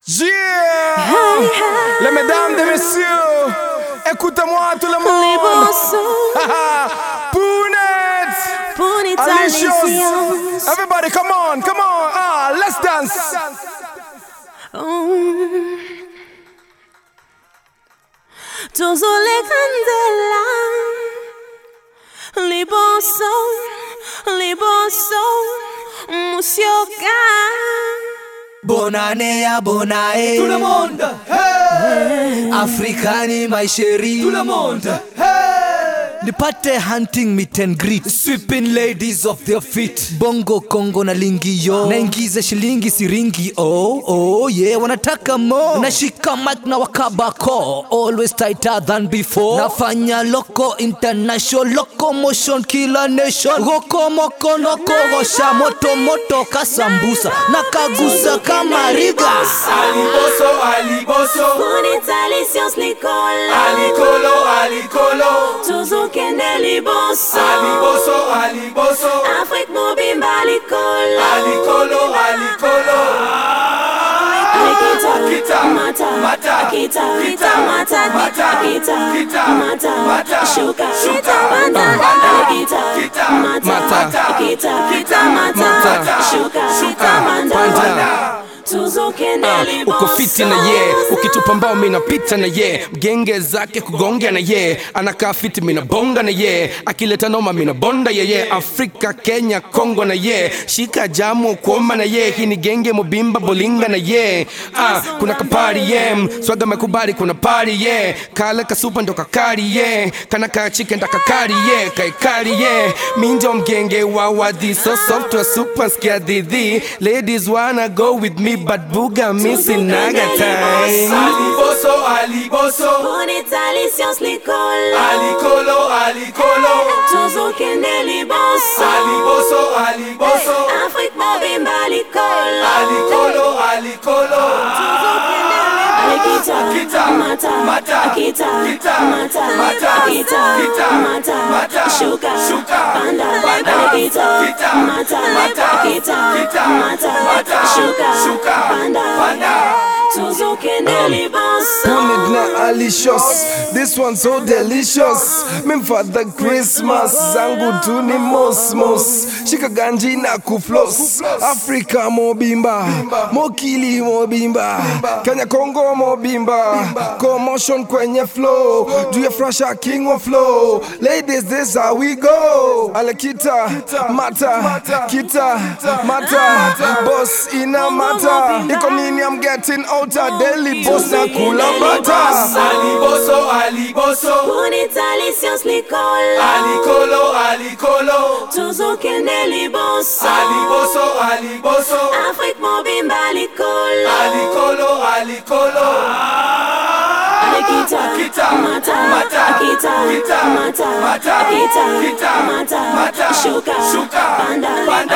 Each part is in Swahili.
Yeah! Les mesdames et messieurs, écoutez-moi tout le monde. Punit, Alicious. Everybody, come on, come on. Let's dance. Toujours les candela, les bons sons, monsieur Gars. Bonne année à bonne année, tout le monde, hey! Africani my chérie, tout le monde, hey! Nipate hunting meet and greet, sweeping ladies off their feet. Bongo Kongo na lingi yo, naingiza shilingi siringi. Oh yeah, wanataka more. Nashika mic na wakabako, always tighter than before. Nafanya loco international, locomotion kila nation. Goko moko noko gosha, moto moto kasambusa, nakagusa kama riga. Aliboso, Punit, Alicious, Nicole, Alicolo, toujours kende liboso, Aliboso, Afrique mobimba Licolo, Kita, mata, shuka, banda, shuka, banda. Uko fiti na ye, ukitupa mbao mina pita na ye. Mgenge zake kugonga na ye, anakaa fiti mina bonga na ye. Akileta noma mina bonda ye. Afrika, Kenya, Kongo na ye. Shika jamu kuoma na ye. Hii ni genge mobimba bolinga na ye. Kuna kapari ye, swaga mekubali kuna party ye. Kale kasupa ndo kakari ye, kana ka chicken da kakari ye. Kaikari ye, minjo mgenge wawadi. So soft wa super skia didi. Ladies wanna go with me but buga missing naga time. Aliboso, Punit, Alicious, Nicole, Alicolo, toujours kende liboso, Aliboso, Afrique mobimba Licolo, Kita, mata, shuka, banda, shuka, banda, toujours kende liboso. Punit na Alicious, this one so delicious. Mim for the Christmas, zangu tu ni mos. Shika ganji na kuflos. Africa mobimba, mokili mobimba, Kenya Kongo mobimba, commotion kwenye flow. Do you fresh a king of flow? Ladies, this how we go. Alekita, mata, kita, mata, boss ina mata. Iko nini I'm getting out of Delhi, boss na kula bata. Aliboso, Punit, Alicious, Nicole, Alicolo, toujours kende liboso, Aliboso, Afrique mobimba Licolo, Kita, mata, shuka, banda,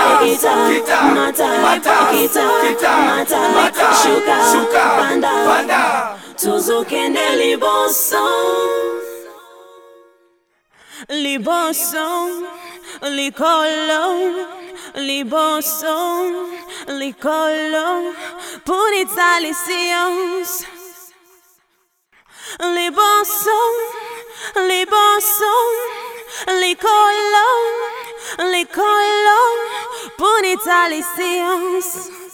shuka, banda, toujours kende liboso, Licolo, Punit, Alicious, liboso, Licolo, Punit, Alicious.